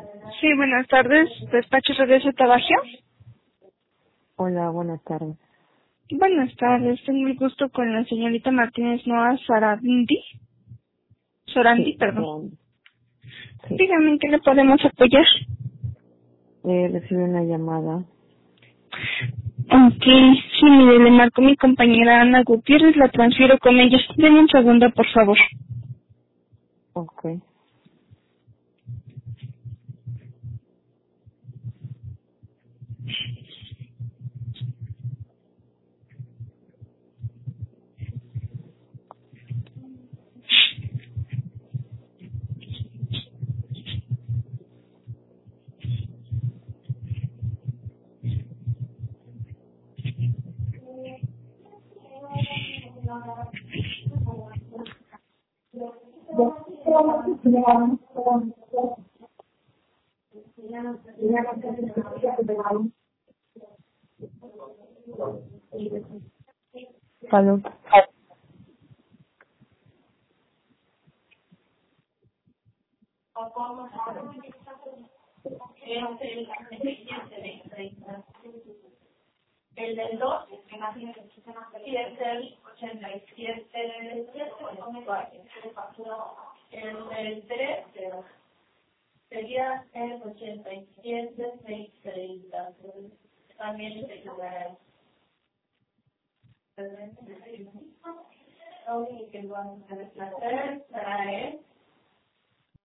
Sí, buenas tardes. Despacho Regreso Tabagio. Hola, buenas tardes. Buenas tardes. Tengo el gusto con la señorita Martínez Noa Sarandi. Sorandi, Sí, perdón. sí. Dígame en qué le podemos apoyar. Recibí una llamada. Ok, sí, mire, le marcó mi compañera Ana Gutiérrez, la transfiero con ella. Denme un segundo, por favor. Ok. Aló. El del 2, imagínate, y es el 87, el del 3 sería el 87, 630. También se equivocará. Lo único que vamos a hacer será